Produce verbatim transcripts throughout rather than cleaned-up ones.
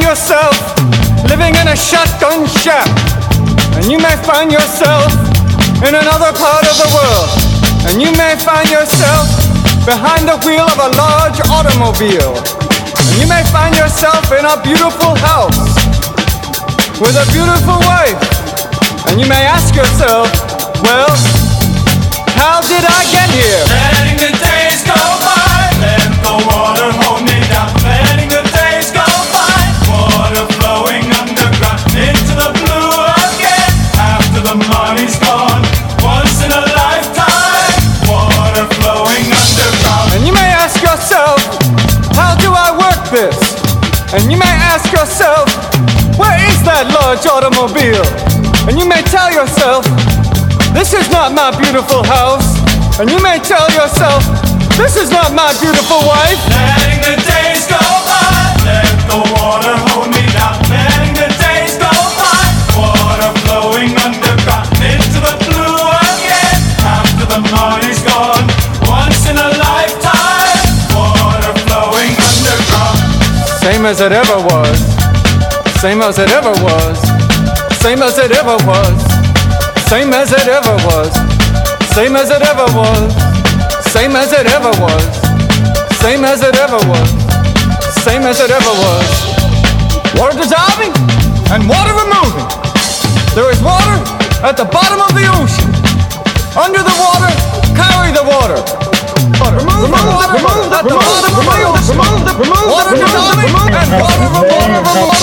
yourself living in a shotgun shack, and you may find yourself in another part of the world, and you may find yourself behind the wheel of a large automobile, and you may find yourself in a beautiful house with a beautiful wife, and you may ask yourself, well, how did I get here? Letting the days go by, let the water hold me down. Letting the days go by, water flowing underground into the blue again. After the money's gone, once in a lifetime, water flowing underground. And you may ask yourself, how do I work this? And you may ask yourself, where is that large automobile? And you may tell yourself, this is not my beautiful house. And you may tell yourself, this is not my beautiful wife. Letting the days go by, let the water hold me down. Letting the days go by, water flowing underground into the blue again. After the money's gone, once in a lifetime, water flowing underground. Same as it ever was. Same as it ever was. Same as it ever was. Same as it ever was. Same as it ever was. Same as it ever was. Same as it ever was. Same as it ever was. Water dissolving and water removing. There is water at the bottom of the ocean. Under the water, carry the water. Remove the water at the bottom of the ocean. Water dissolving and water removing.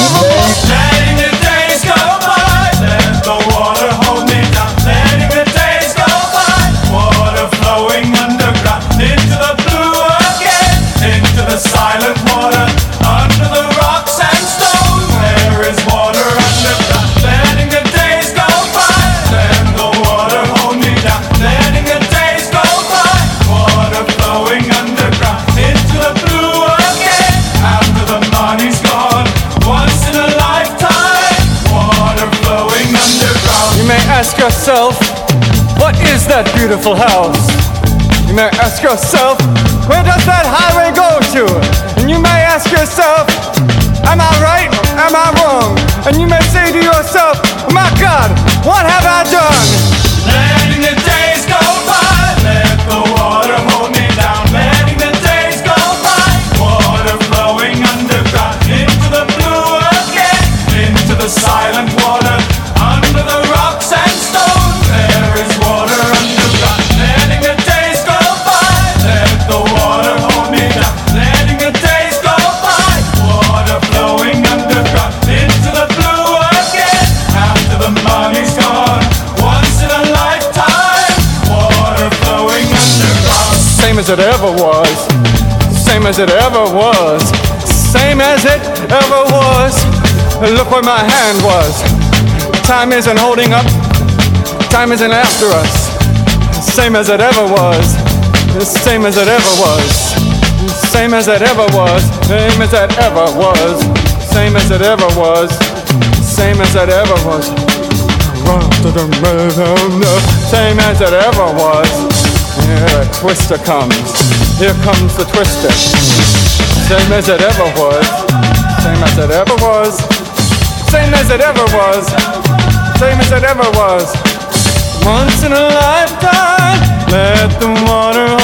Letting the days go by, let the water hold me down. Letting the days go by, water flowing underground into the blue again, into the silent water, under the rocks and stones. There is water underground. Letting the days go by, let the water hold me down. Letting the days go by, water flowing underground into the blue again. After the money's gone, once in a lifetime, water flowing underground. You may ask yourself, what is that beautiful house? You may ask yourself, where does that highway go to? And you may ask yourself, am I right? Am I wrong? And you may say to yourself, my God, what have I done? Letting the days go by, let the water hold me down. Letting the days go by, water flowing underground into the blue again, into the silent water, under the rocks and stones. There is water underground. Letting the days go by, let the water hold me down. Letting the days go by, water flowing underground into the blue again. After the money's gone, once in a lifetime, water flowing underground. Same as it ever was. Same as it ever was. Same as it ever was. Look where my hand was. Time isn't holding up. Time isn't after us. Same as it ever was. Same as it ever was. Same as it ever was. Same as it ever was. Same as it ever was. Same as it ever was. Same as it ever was. Here a twister comes. Here comes the twister. Same as it ever was. Same as it ever was. Same as it ever was. Same as it ever was. Once in a lifetime, let the water